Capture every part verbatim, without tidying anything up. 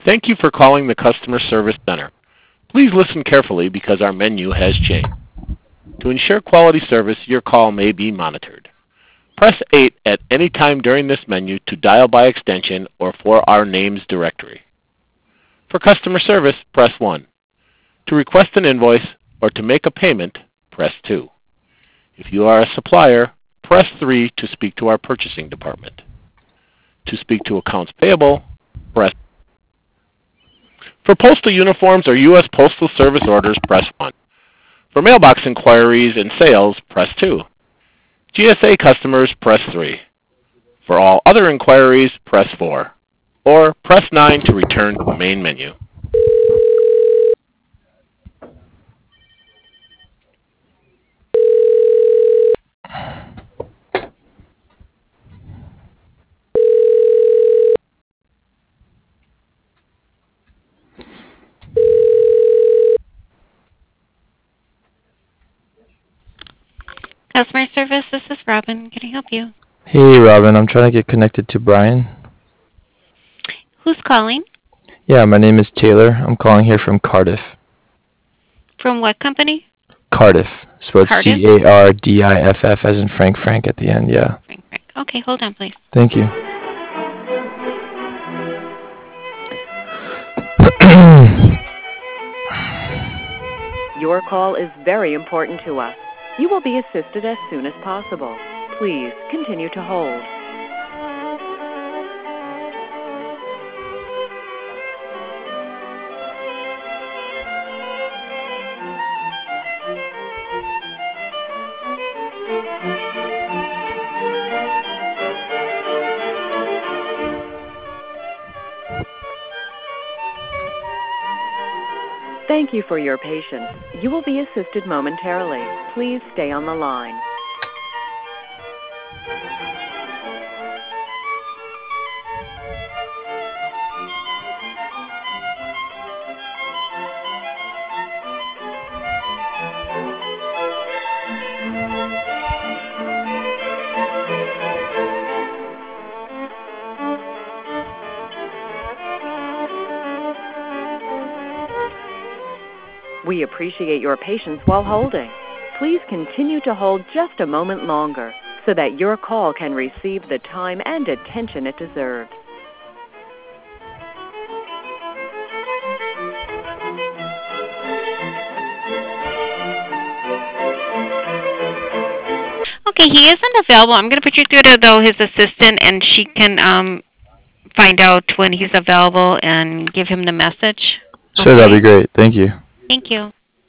Thank you for calling the Customer Service Center. Please listen carefully because our menu has changed. To ensure quality service, your call may be monitored. Press eight at any time during this menu to dial by extension or for our names directory. For customer service, press one. To request an invoice or to make a payment, press two. If you are a supplier, press three to speak to our purchasing department. To speak to accounts payable, press. For postal uniforms or U S Postal Service orders, press one. For mailbox inquiries and sales, press two. G S A customers, press three. For all other inquiries, press four. Or press nine to return to the main menu. Customer service, this is Robin. Can I help you? Hey, Robin. I'm trying to get connected to Brian. Who's calling? Yeah, my name is Taylor. I'm calling here from Cardiff. From what company? Cardiff. Spelled Cardiff? C A R D I F F as in Frank Frank at the end, yeah. Frank, Frank. Okay, hold on, please. Thank you. Your call is very important to us. You will be assisted as soon as possible. Please continue to hold. Thank you for your patience. You will be assisted momentarily. Please stay on the line. We appreciate your patience while holding. Please continue to hold just a moment longer so that your call can receive the time and attention it deserves. Okay, he isn't available. I'm going to put you through to, though, his assistant, and she can um, find out when he's available and give him the message. Sure, that'd be great. Thank you. Thank you.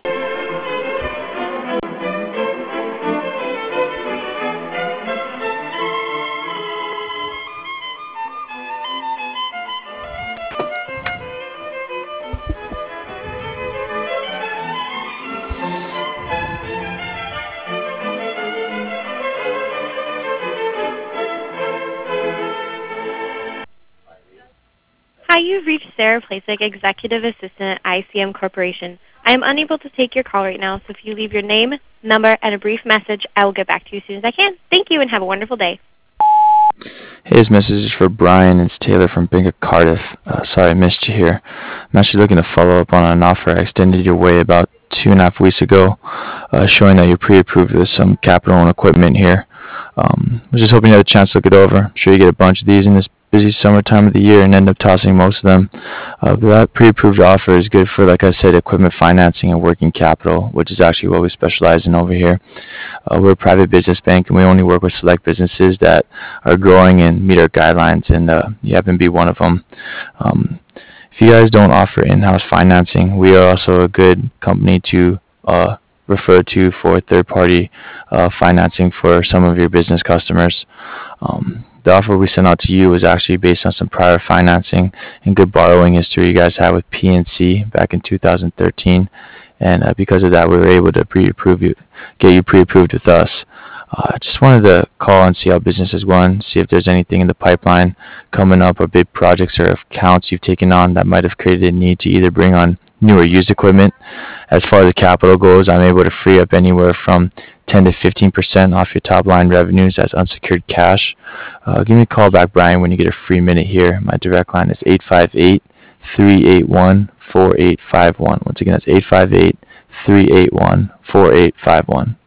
Hi, you've reached Sarah Plasek, Executive Assistant at I C M Corporation. I am unable to take your call right now, so if you leave your name, number, and a brief message, I will get back to you as soon as I can. Thank you, and have a wonderful day. Hey, this message is for Brian. It's Taylor from Bank of Cardiff. Uh, sorry I missed you here. I'm actually looking to follow up on an offer I extended your way about two and a half weeks ago, uh, showing that you're pre-approved with some capital and equipment here. Um, I was just hoping you had a chance to look it over. I'm sure you get a bunch of these in this busy summertime of the year and end up tossing most of them. Uh, but that pre-approved offer is good for, like I said, equipment financing and working capital, which is actually what we specialize in over here. Uh, we're a private business bank, and we only work with select businesses that are growing and meet our guidelines, and uh, you happen to be one of them. Um, if you guys don't offer in-house financing, we are also a good company to uh, refer to for third-party uh, financing for some of your business customers. Um, the offer we sent out to you was actually based on some prior financing and good borrowing history you guys had with P N C back in two thousand thirteen, and uh, because of that, we were able to pre-approve you, get you pre-approved with us. I uh, just wanted to call and see how business is going, see if there's anything in the pipeline coming up or big projects or accounts you've taken on that might have created a need to either bring on new or used equipment. As far as the capital goes, I'm able to free up anywhere from ten to fifteen percent off your top line revenues as unsecured cash. Uh, give me a call back, Brian, when you get a free minute here. My direct line is eight five eight, three eight one, four eight five one. Once again, that's eight five eight, three eight one, four eight five one.